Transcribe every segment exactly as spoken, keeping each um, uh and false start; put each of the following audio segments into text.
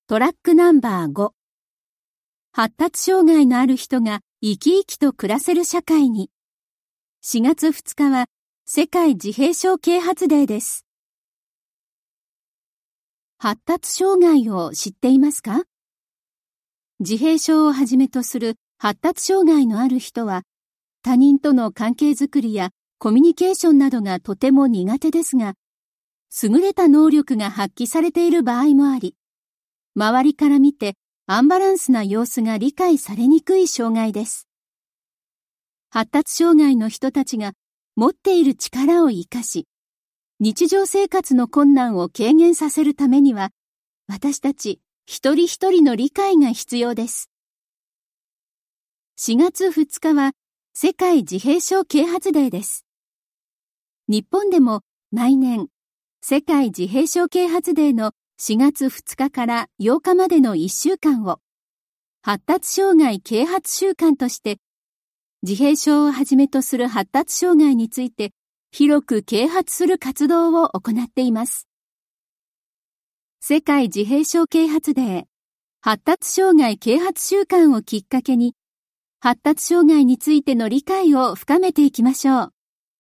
トラックナンバーご。発達障害のある人が生き生きと暮らせる社会に。しがつふつかは世界自閉症啓発デーです。発達障害を知っていますか？自閉症をはじめとする発達障害のある人は、他人との関係づくりやコミュニケーションなどがとても苦手ですが、優れた能力が発揮されている場合もあり、周りから見てアンバランスな様子が理解されにくい障害です。発達障害の人たちが持っている力を生かし、日常生活の困難を軽減させるためには、私たち一人一人の理解が必要です。しがつふつかは世界自閉症啓発デーです。日本でも毎年、世界自閉症啓発デーのしがつふつかからようかまでのいっしゅうかんを、発達障害啓発週間として、自閉症をはじめとする発達障害について広く啓発する活動を行っています。世界自閉症啓発デー、発達障害啓発週間をきっかけに、発達障害についての理解を深めていきましょう。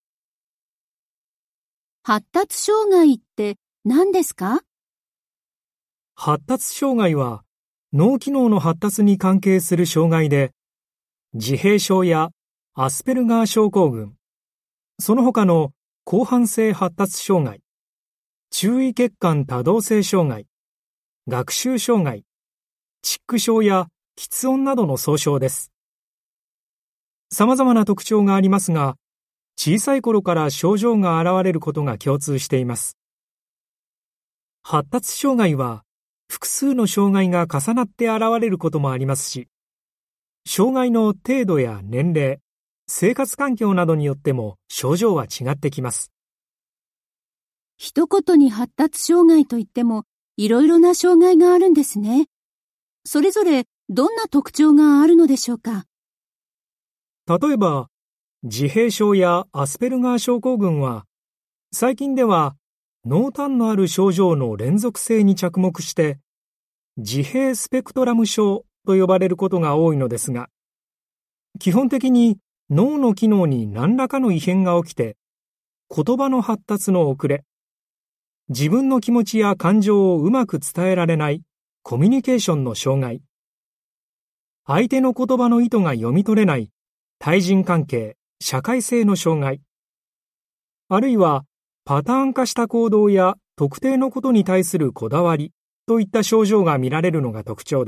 発達障害って何ですか？ 発達障害は脳機能の発達に関係する障害で、自閉症やアスペルガー症候群、その他の広範性発達障害、注意欠陥多動性障害、学習障害、チック症や喫音などの総称です。様々な特徴がありますが、小さい頃から症状が現れることが共通しています。発達障害は複数の障害が重なって現れることもありますし、障害の程度や年齢、生活環境などによっても症状は違ってきます。 一言に発達障害といっても、いろいろな障害があるんですね。それぞれどんな特徴があるのでしょうか？ 例えば、自閉症やアスペルガー症候群は、最近では濃淡のある症状の連続性に着目して、自閉スペクトラム症と呼ばれることが多いのですが、基本的に脳の機能に何らかの異変が起きて、言葉の発達の遅れ、自分の気持ちや感情をうまく伝えられないコミュニケーションの障害、相手の言葉の意図が読み取れない対人関係、社会性の障害、あるいはパターン化した行動や特定のことに対するこだわりといった症状が見られるのが特徴です。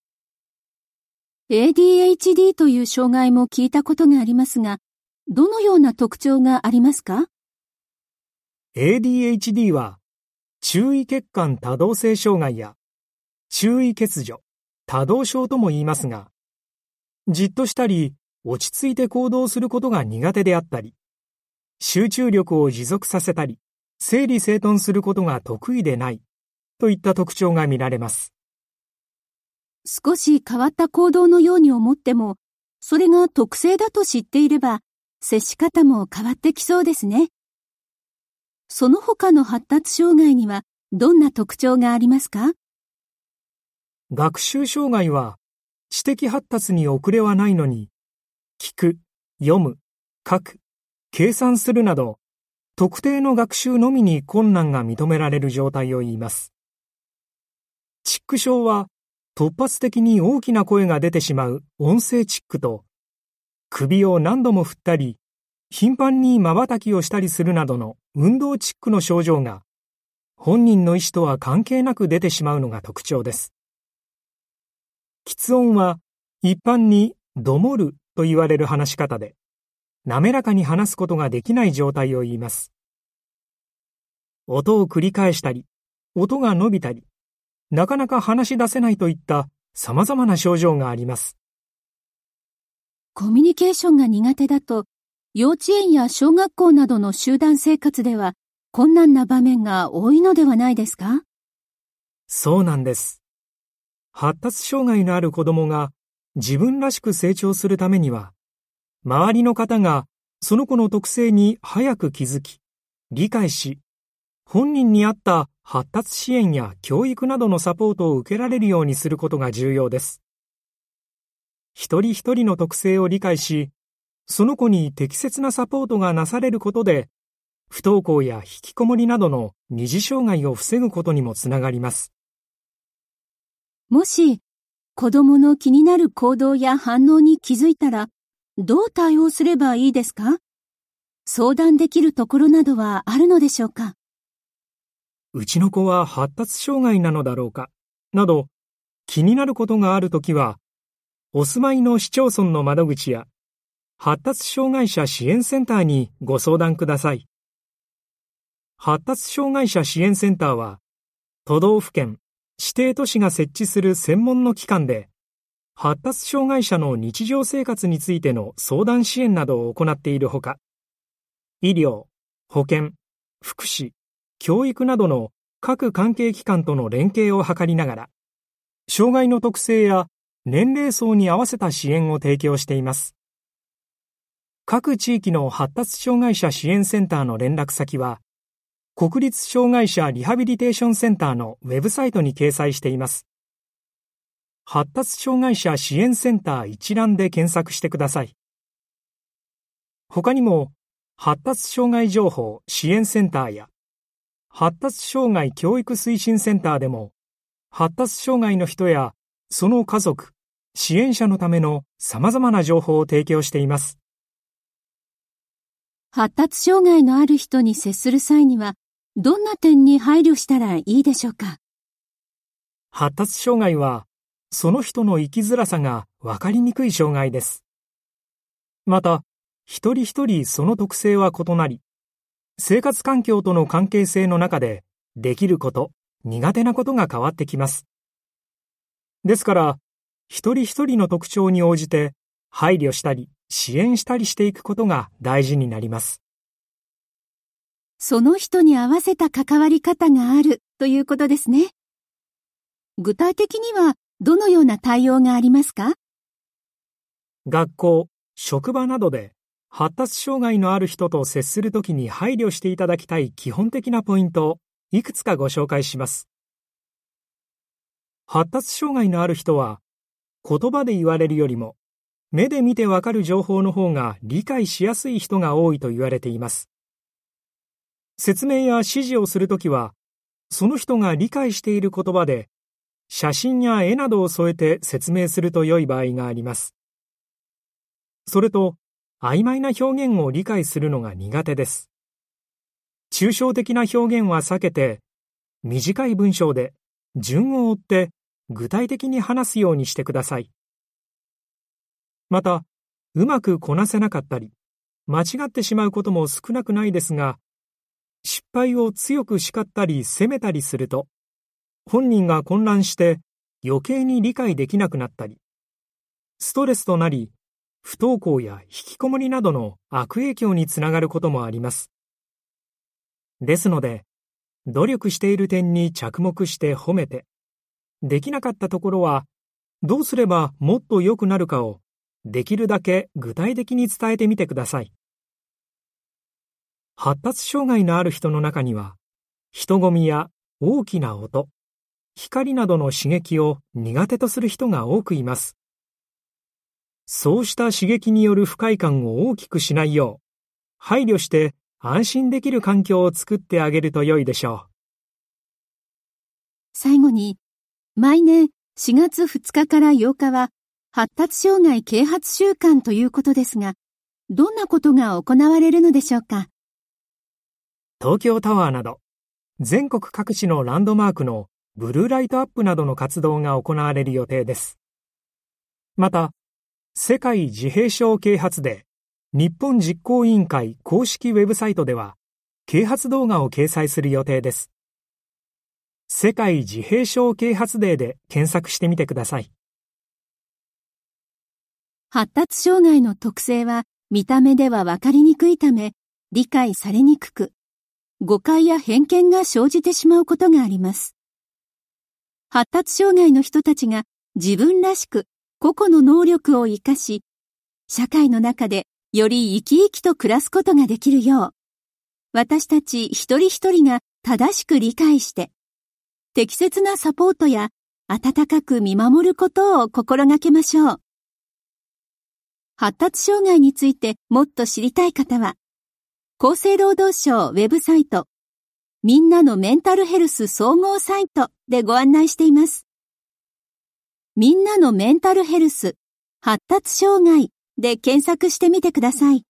エーディーエイチディー という障害も聞いたことがありますが、どのような特徴がありますか？ エーディーエイチディー は、注意欠陥多動性障害や注意欠如、多動症とも言いますが、じっとしたり落ち着いて行動することが苦手であったり、集中力を持続させたり、整理整頓することが得意でないといった特徴が見られます。 少し変わった行動のように思っても、それが特性だと知っていれば、接し方も変わってきそうですね。その他の発達障害にはどんな特徴がありますか？ 学習障害は、知的発達に遅れはないのに、聞く、読む、書く、計算するなど、特定の学習のみに困難が認められる状態を言います。チック症は、突発的に大きな声が出てしまう音声チックと、首を何度も振ったり、頻繁に瞬きをしたりするなどの運動チックの症状が、本人の意思とは関係なく出てしまうのが特徴です。喫音は、一般にどもると言われる話し方で、滑らかに話すことができない状態を言います。音を繰り返したり、音が伸びたり、なかなか話し出せないといった様々な症状があります。 コミュニケーションが苦手だと、幼稚園や小学校などの集団生活では困難な場面が多いのではないですか？ そうなんです。発達障害のある子供が自分らしく成長するためには、周りの方がその子の特性に早く気づき、理解し、本人に合った発達支援や教育などのサポートを受けられるようにすることが重要です。一人一人の特性を理解し、その子に適切なサポートがなされることで、不登校や引きこもりなどの二次障害を防ぐことにもつながります。 もし、子供の気になる行動や反応に気づいたら、どう対応すればいいですか？相談できるところなどはあるのでしょうか？ うちの子は発達障害なのだろうかなど、気になることがあるときは、お住まいの市町村の窓口や発達障害者支援センターにご相談ください。発達障害者支援センターは、都道府県、指定都市が設置する専門の機関で、発達障害者の日常生活についての相談支援などを行っているほか、医療、保健、福祉、教育などの各関係機関との連携を図りながら、障害の特性や年齢層に合わせた支援を提供しています。各地域の発達障害者支援センターの連絡先は、国立障害者リハビリテーションセンターのウェブサイトに掲載しています。発達障害者支援センター一覧で検索してください。他にも、発達障害情報支援センターや、発達障害教育推進センターでも、発達障害の人やその家族、支援者のための様々な情報を提供しています。 発達障害のある人に接する際には、どんな点に配慮したらいいでしょうか？ 発達障害は、その人の生きづらさが分かりにくい障害です。また、一人一人その特性は異なり、生活環境との関係性の中で、できること、苦手なことが変わってきます。ですから、一人一人の特徴に応じて、配慮したり、支援したりしていくことが大事になります。 その人に合わせた関わり方があるということですね。具体的にはどのような対応がありますか？ 学校、職場などで発達障害のある人と接するときに配慮していただきたい基本的なポイントをいくつかご紹介します。発達障害のある人は言葉で言われるよりも目で見てわかる情報の方が理解しやすい人が多いと言われています。説明や指示をするときは、その人が理解している言葉で、写真や絵などを添えて説明すると良い場合があります。それと、曖昧な表現を理解するのが苦手です。抽象的な表現は避けて、短い文章で順を追って具体的に話すようにしてください。また、うまくこなせなかったり、間違ってしまうことも少なくないですが、失敗を強く叱ったり責めたりすると、本人が混乱して余計に理解できなくなったり、ストレスとなり、不登校や引きこもりなどの悪影響につながることもあります。ですので、努力している点に着目して褒めて、できなかったところは、どうすればもっと良くなるかを、できるだけ具体的に伝えてみてください。発達障害のある人の中には、人混みや大きな音、光などの刺激を苦手とする人が多くいます。そうした刺激による不快感を大きくしないよう、配慮して安心できる環境を作ってあげると良いでしょう。 最後に、毎年しがつふつかからようかは、発達障害啓発週間ということですが、どんなことが行われるのでしょうか？ 東京タワーなど、全国各地のランドマークのブルーライトアップなどの活動が行われる予定です。また、世界自閉症啓発デー日本実行委員会公式ウェブサイトでは、啓発動画を掲載する予定です。世界自閉症啓発デーで検索してみてください。 発達障害の特性は見た目ではわかりにくいため、理解されにくく、誤解や偏見が生じてしまうことがあります。発達障害の人たちが自分らしく個々の能力を生かし、社会の中でより生き生きと暮らすことができるよう、私たち一人一人が正しく理解して適切なサポートや温かく見守ることを心がけましょう。発達障害についてもっと知りたい方は、厚生労働省ウェブサイト、みんなのメンタルヘルス総合サイトでご案内しています。みんなのメンタルヘルス、発達障害で検索してみてください。